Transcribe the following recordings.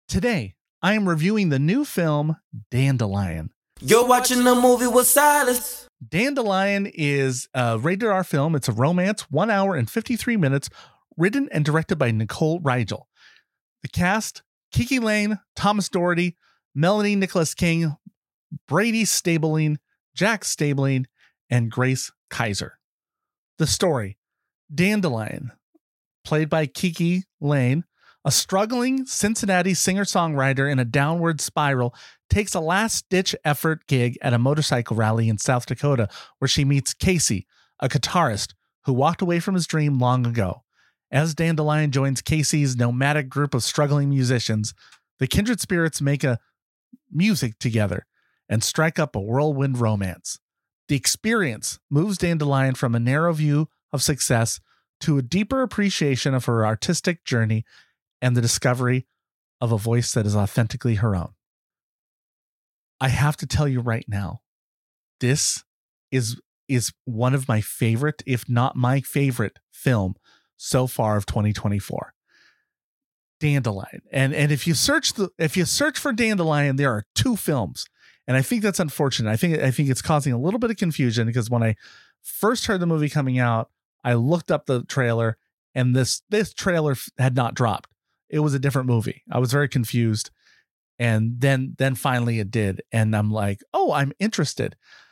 Today, I am reviewing the new film, Dandelion. You're watching a movie with Silas. Dandelion is a rated R film. It's a romance, 1 hour and 53 minutes, written and directed by Nicole Rigel. The cast, Kiki Layne, Thomas Doherty, Melanie Nicholas King, Brady Stabling, Jack Stabling, and Grace Kaiser. The story, Dandelion, played by Kiki Layne, a struggling Cincinnati singer-songwriter in a downward spiral, takes a last-ditch effort gig at a motorcycle rally in South Dakota where she meets Casey, a guitarist who walked away from his dream long ago. As Dandelion joins Casey's nomadic group of struggling musicians, the kindred spirits make a music together and strike up a whirlwind romance. The experience moves Dandelion from a narrow view of success to a deeper appreciation of her artistic journey and the discovery of a voice that is authentically her own. I have to tell you right now, this is one of my favorite, if not my favorite film so far of 2024. Dandelion. And if you search for Dandelion, there are two films. And I think that's unfortunate. I think it's causing a little bit of confusion because when I first heard the movie coming out, I looked up the trailer and this trailer had not dropped. It was a different movie. I was very confused. And then finally it did. And I'm like, oh, I'm interested.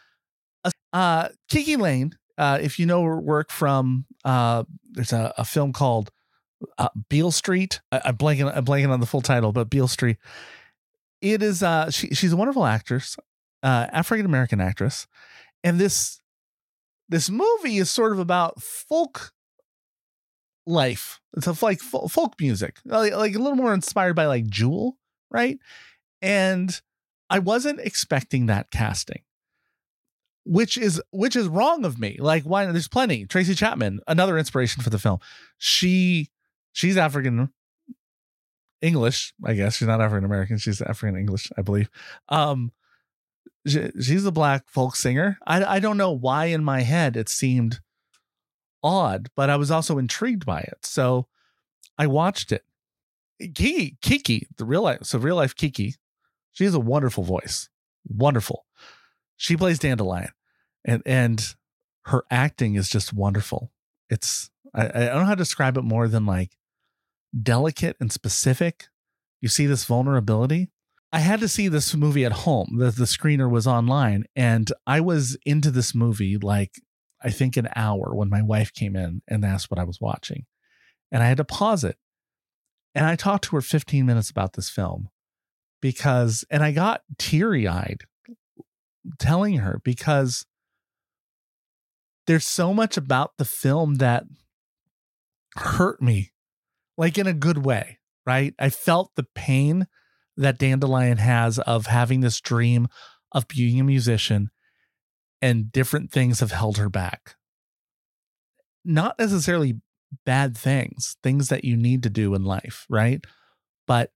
Kiki Layne, if you know her work from, there's a film called Beale Street. I'm blanking on the full title, but Beale Street. It is, she's a wonderful actress, African-American actress. And this movie is sort of about folk life. It's like folk music, like a little more inspired by like Jewel, right? And I wasn't expecting that casting, which is wrong of me. Like, why? There's plenty. Tracy Chapman, another inspiration for the film. She's African English, I guess. She's not African American. She's African English, I believe. She's a black folk singer. I don't know why in my head it seemed odd, but I was also intrigued by it. So I watched it. Kiki, real life Kiki, she has a wonderful voice. Wonderful. She plays Dandelion and her acting is just wonderful. It's, I don't know how to describe it more than like delicate and specific. You see this vulnerability. I had to see this movie at home. The screener was online and I was into this movie like I think an hour when my wife came in and asked what I was watching. And I had to pause it. And I talked to her 15 minutes about this film and I got teary-eyed telling her because there's so much about the film that hurt me, like in a good way, right? I felt the pain that Dandelion has of having this dream of being a musician and different things have held her back. Not necessarily bad things that you need to do in life, right? But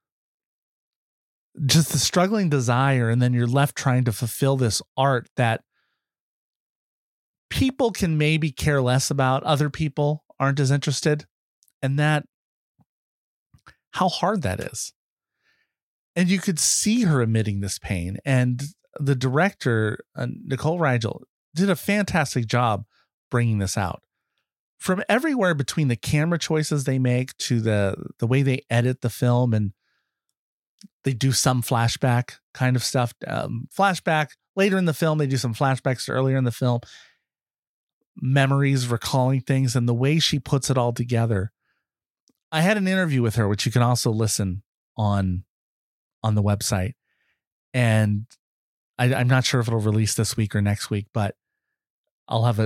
just the struggling desire, and then you're left trying to fulfill this art that people can maybe care less about. Other people aren't as interested, and that how hard that is. And you could see her admitting this pain, and the director, Nicole Rigel, did a fantastic job bringing this out. From everywhere between the camera choices they make to the way they edit the film, and they do some flashback kind of stuff. Flashback later in the film, they do some flashbacks to earlier in the film. Memories, recalling things, and the way she puts it all together. I had an interview with her, which you can also listen on the website. And I'm not sure if it'll release this week or next week, but I'll have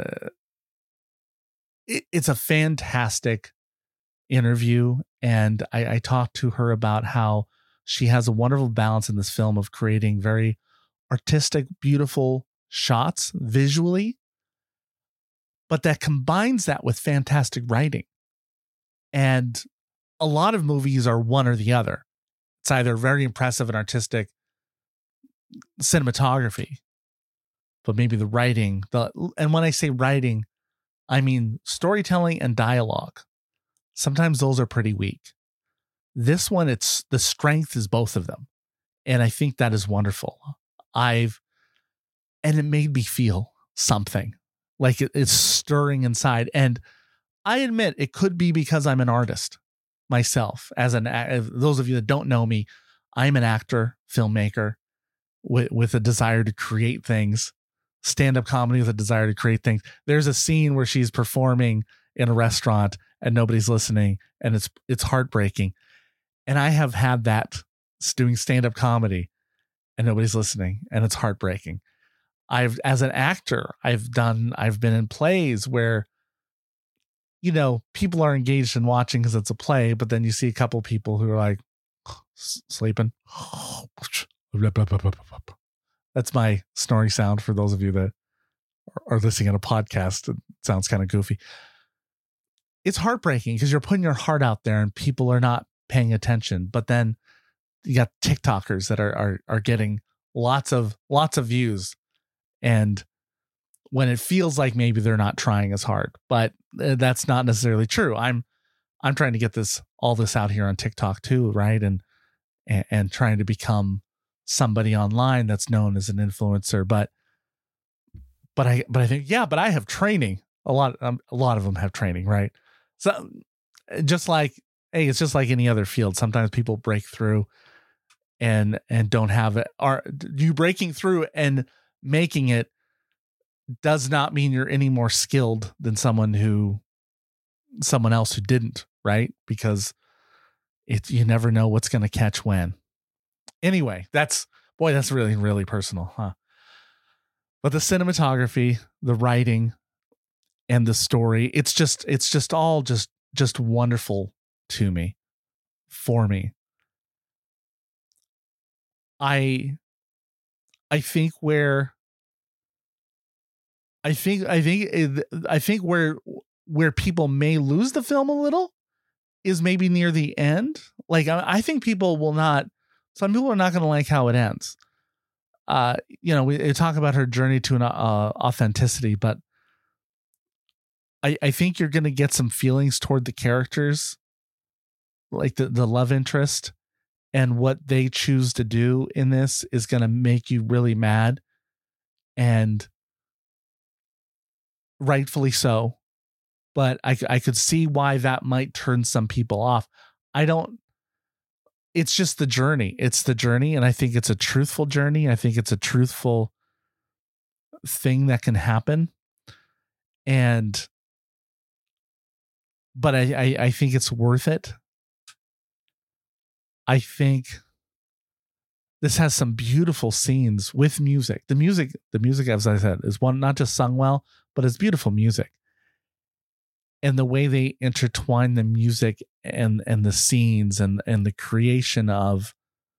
it's a fantastic interview. And I talked to her about how she has a wonderful balance in this film of creating very artistic, beautiful shots visually, but that combines that with fantastic writing. And a lot of movies are one or the other. It's either very impressive and artistic cinematography, but maybe the writing, and when I say writing, I mean storytelling and dialogue. Sometimes those are pretty weak. This one, it's the strength is both of them. And I think that is wonderful. And it made me feel something like it's stirring inside. And I admit it could be because I'm an artist myself. Those of you that don't know me, I'm an actor, filmmaker with a desire to create things, stand-up comedy with a desire to create things. There's a scene where she's performing in a restaurant and nobody's listening, and it's heartbreaking. And I have had that doing stand-up comedy and nobody's listening, and it's heartbreaking. As an actor, I've been in plays where, people are engaged in watching because it's a play, but then you see a couple people who are like sleeping. That's my snoring sound for those of you that are listening on a podcast. It sounds kind of goofy. It's heartbreaking because you're putting your heart out there and people are not paying attention. But then you got TikTokers that are getting lots of views, and when it feels like maybe they're not trying as hard, but that's not necessarily true. I'm trying to get all this out here on TikTok too, right? And trying to become somebody online that's known as an influencer. But I think, but I have training. A lot of them have training, right? So just like, hey, it's just like any other field. Sometimes people break through and don't have it. Are you breaking through and making it does not mean you're any more skilled than someone else who didn't, right? Because you never know what's going to catch when. Anyway, that's really, really personal, huh? But the cinematography, the writing, and the story, it's just all just wonderful to me, for me. I think where people may lose the film a little is maybe near the end. Like I think some people are not going to like how it ends. We talk about her journey to an authenticity, but I think you're going to get some feelings toward the characters, like the love interest, and what they choose to do in this is going to make you really mad, and rightfully so. But I could see why that might turn some people off. It's just the journey. It's the journey. And I think it's a truthful journey. I think it's a truthful thing that can happen. But I think it's worth it. I think this has some beautiful scenes with music. The music, as I said, is one, not just sung well, but it's beautiful music. And the way they intertwine the music and the scenes and the creation of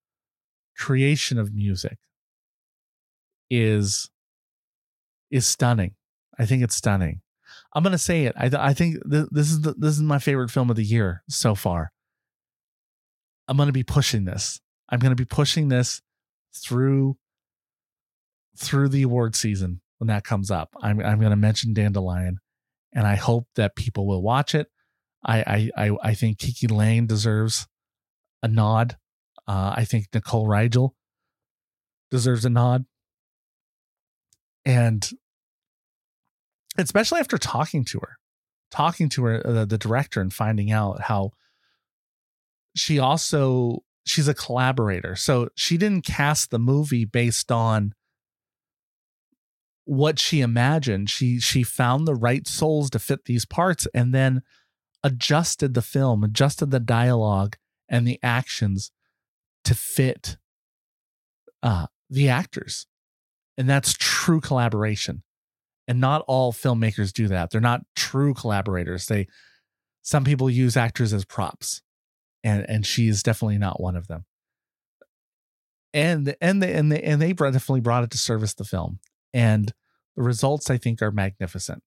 music is stunning. I think it's stunning. I'm going to say it. I think this is my favorite film of the year so far. I'm going to be pushing this. I'm going to be pushing this through the award season when that comes up. I'm going to mention Dandelion, and I hope that people will watch it. I think Kiki Layne deserves a nod. I think Nicole Rigel deserves a nod. And especially after talking to her, the director, and finding out how she's a collaborator. So she didn't cast the movie based on what she imagined. She found the right souls to fit these parts, and then adjusted the film, adjusted the dialogue and the actions to fit the actors. And that's true collaboration. And not all filmmakers do that. They're not true collaborators. Some people use actors as props, and she is definitely not one of them. And they definitely brought it to service the film. And the results, I think, are magnificent.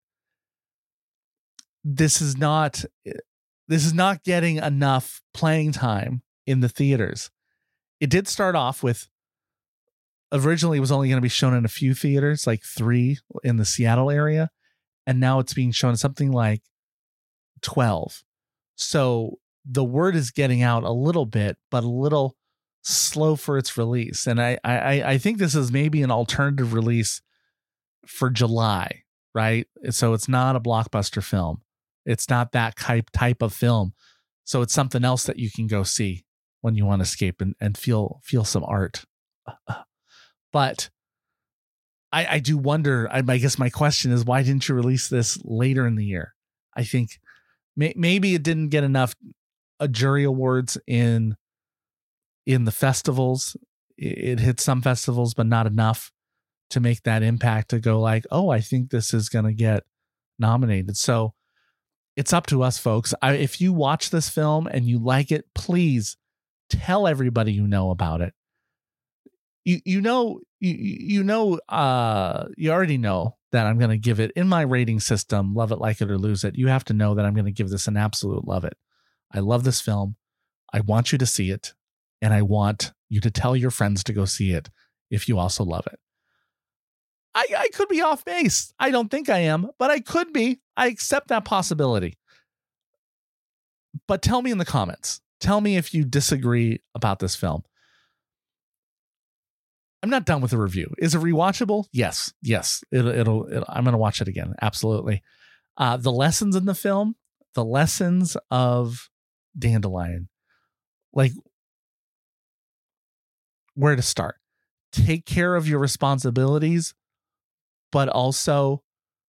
This is not getting enough playing time in the theaters. It did start off with, originally it was only going to be shown in a few theaters, like 3 in the Seattle area. And now it's being shown something like 12. So the word is getting out a little bit, but a little slow for its release. And I think this is maybe an alternative release for July, right? So it's not a blockbuster film. It's not that type of film. So it's something else that you can go see when you want to escape and feel some art. But I do wonder, I guess my question is, why didn't you release this later in the year? I think maybe it didn't get enough jury awards in the festivals. It hit some festivals, but not enough to make that impact to go like, oh, I think this is going to get nominated. So it's up to us, folks. If you watch this film and you like it, please tell everybody you know about it. You already know that I'm going to give it in my rating system, love it, like it, or lose it. You have to know that I'm going to give this an absolute love it. I love this film. I want you to see it. And I want you to tell your friends to go see it if you also love it. I could be off base. I don't think I am, but I could be. I accept that possibility. But tell me in the comments. Tell me if you disagree about this film. I'm not done with the review. Is it rewatchable? Yes. It'll I'm going to watch it again. Absolutely. The lessons in the film, the lessons of Dandelion, like where to start. Take care of your responsibilities, but also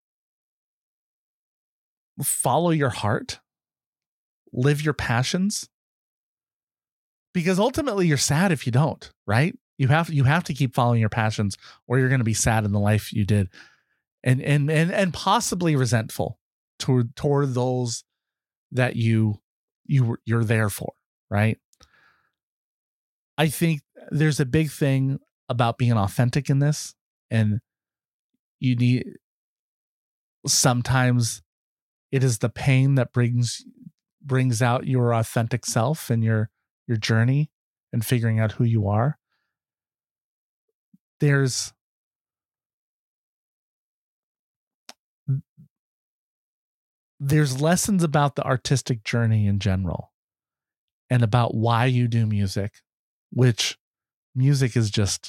follow your heart, live your passions, because ultimately you're sad if you don't, right? You have to keep following your passions, or you're going to be sad in the life you did, and possibly resentful toward those that you're there for, right? I think there's a big thing about being authentic in this, and you need, sometimes it is the pain that brings out your authentic self and your journey and figuring out who you are. There's lessons about the artistic journey in general and about why you do music, which music is just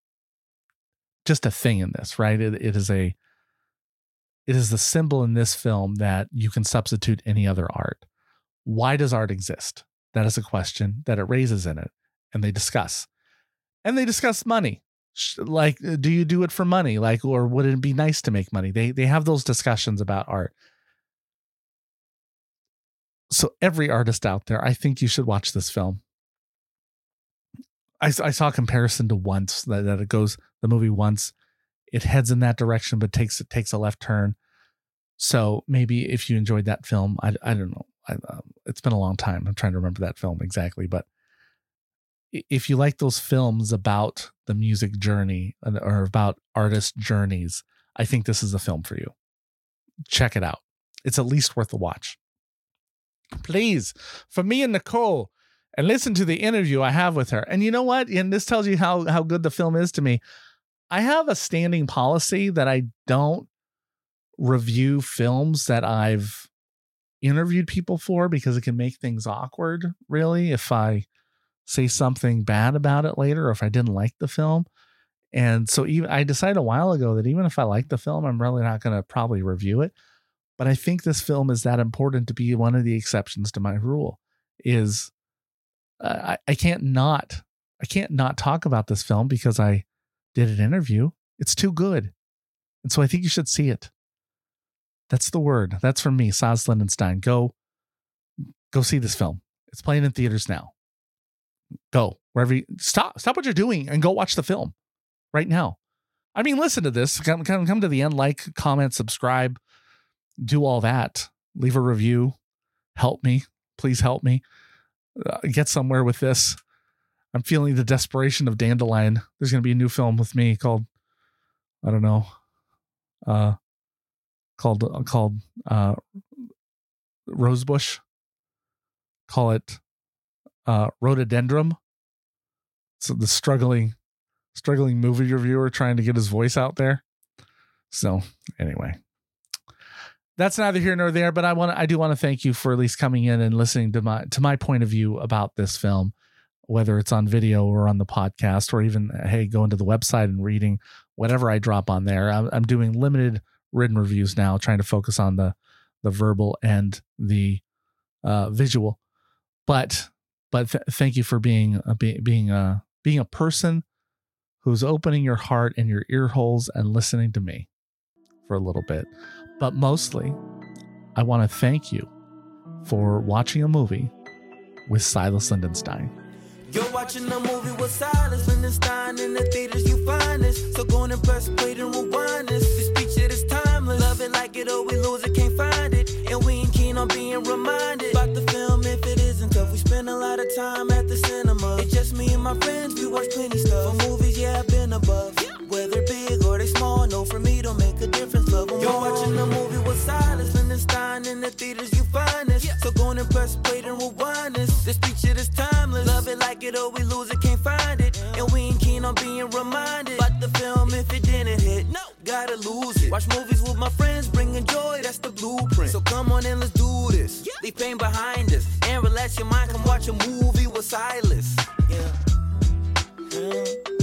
a thing in this, right? It is the symbol in this film that you can substitute any other art. Why does art exist? That is a question that it raises in it, and they discuss. And they discuss money. Like, do you do it for money? Like, or would it be nice to make money? They have those discussions about art. So every artist out there, I think you should watch this film. I saw a comparison to Once, that it goes, the movie Once, it heads in that direction, but takes a left turn. So maybe if you enjoyed that film, I don't know. It's been a long time. I'm trying to remember that film exactly, but if you like those films about the music journey or about artist journeys, I think this is the film for you. Check it out. It's at least worth a watch. Please, for me and Nicole, and listen to the interview I have with her. And you know what? And this tells you how good the film is to me. I have a standing policy that I don't review films that I've interviewed people for, because it can make things awkward, really, if I say something bad about it later, or if I didn't like the film. And so I decided a while ago that even if I like the film, I'm really not going to probably review it. But I think this film is that important to be one of the exceptions to my rule. Is I can't not talk about this film because I did an interview. It's too good. And so I think you should see it. That's the word. That's from me, Saz Lindenstein. Go see this film. It's playing in theaters now. Go wherever stop what you're doing and go watch the film right now. I mean, listen to this. Come to the end, like, comment, subscribe, do all that. Leave a review. Help me. Please help me get somewhere with this. I'm feeling the desperation of Dandelion. There's going to be a new film with me called, I don't know, called Rosebush. Call it Rhododendron. So the struggling movie reviewer trying to get his voice out there. So anyway, that's neither here nor there, but I do want to thank you for at least coming in and listening to my point of view about this film, whether it's on video or on the podcast, or even, hey, going to the website and reading whatever I drop on there. I'm doing limited written reviews now, trying to focus on the verbal and the visual. But thank you for being a person who's opening your heart and your ear holes and listening to me for a little bit. But mostly, I want to thank you for watching a movie with Silas Lindenstein. You're watching a movie with Silas Lindenstein. In the theaters you find this. So go and press play and rewind this. This speech it is timeless. Love it like it or we lose it, can't find it. And we ain't keen on being reminded about the film if it isn't tough. We spend a lot of time at the cinema. It's just me and my friends, we watch plenty stuff. For movies, yeah, I've been above. Whether big or they small, no, for me don't make a difference. Love them. You're watching a movie with Silas Lindenstein. In the theaters you find this. So go and press play and rewind this. This speech it is timeless. Love it like it or we lose it, can't find it. And we ain't keen on being reminded about the film if it didn't hit. No, gotta lose it. Watch movies with my friends, bringing joy, that's the blueprint. So come on and let's do this. Leave pain behind us and relax your mind. Come watch a movie with Silas. Yeah.